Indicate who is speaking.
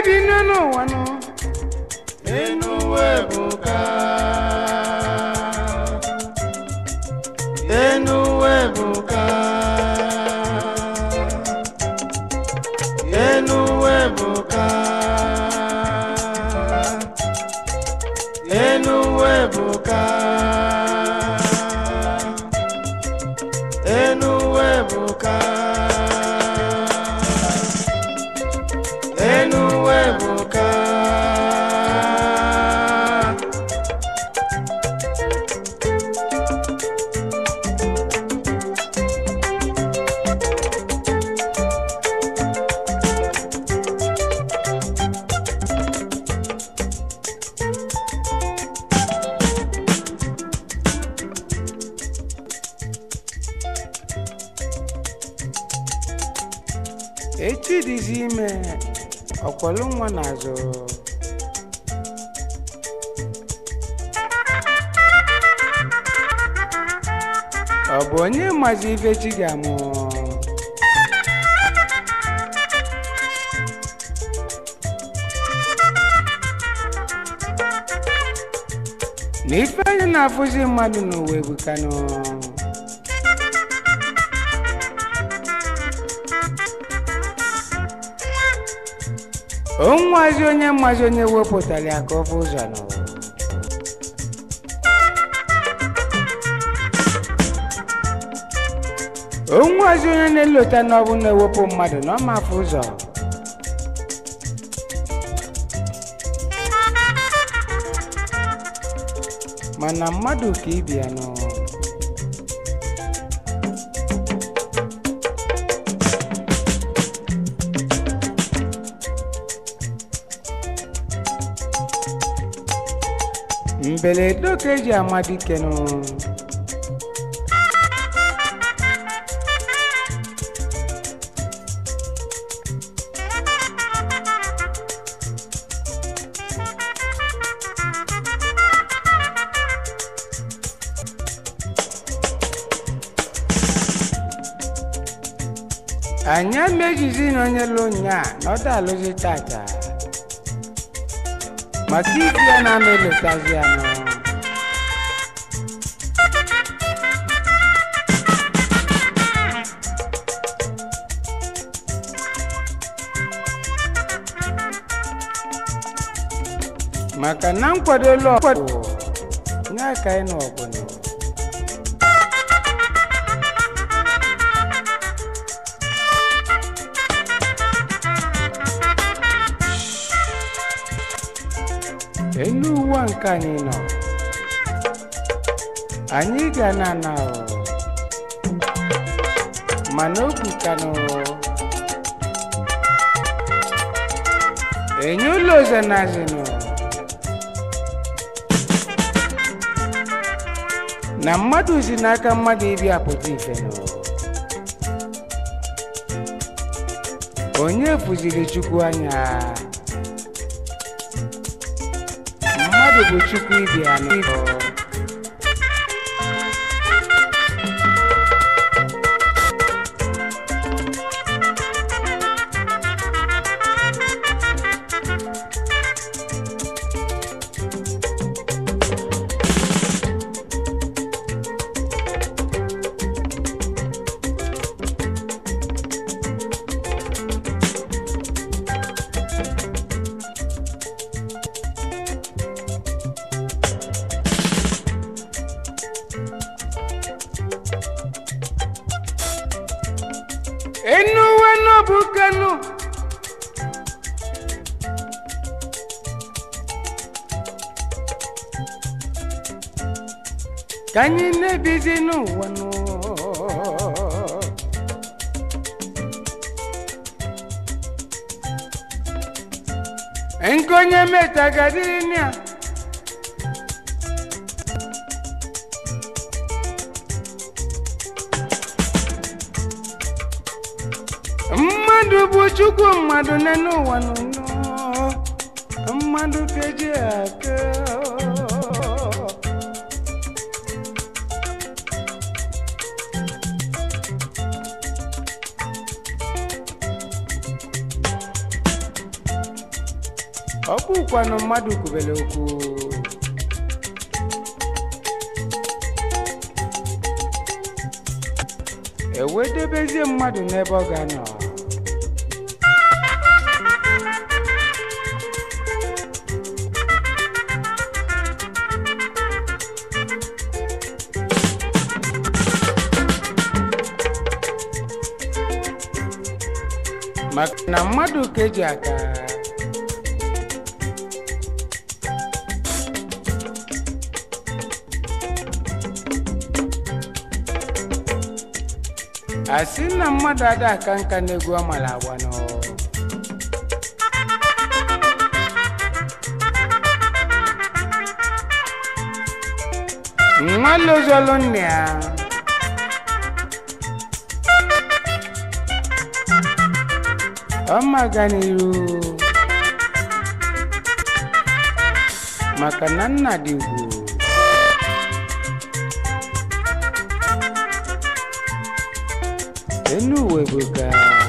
Speaker 1: bi n'elu ụwa nọ
Speaker 2: enu ebuka enu ebuka enu ebuka enu ebuka enu ebuka enu ebuka
Speaker 1: echi dịzi ime ọkwọlụ nwa n'azụ ọ bụ onye mazi ife chi ga-amụ na ife anyị na-afụzi mmadụ n'ụwa ebukanụ onwazi onye mmazi onye wepụtara ya ka ọ bụ ụzọ n'ụwa onwazi onye na-elota n'ọbụ na-ewepụ mmadụ na ọma afụ ụzọ mana mmadụ ka ibia nọ mbeledo ka eji amadike nụ anya mejizi na onye lụ nya na ọ da alụzi tata maka ibi ya na-amelotazi anọ maka na nkwadolu ọkwado nye aka ị na ọbụla enu ụwa nke anyị nọ anyị ga na-ana mana obu kanụ enye ụlọ ọzọ na-azịnụ na mmadụ si n'aka mmadụ ibi apụta ife nọ onye fụziri Chukwu anya mmadụ bụ Chukwu ibi anọ enu wenu bukanu kanyi nebizi n'ụwa nụ nkonye metagadirinia mmadụ bụ Chukwu mmadụ n'enu ụwa nụ mmadụ keji aka ọ bụkwanụ mmadụ kwubere okwu ewedebezie mmadụ n'ebe ọ ga-anọ maka na mmadụ ka eji aka asị na mmadụ ada aka nka n'egwu amala agbanụ nwa lozolu nne ya ọmaga n'iru maka na nna dị ugwu enu uwe bụ ka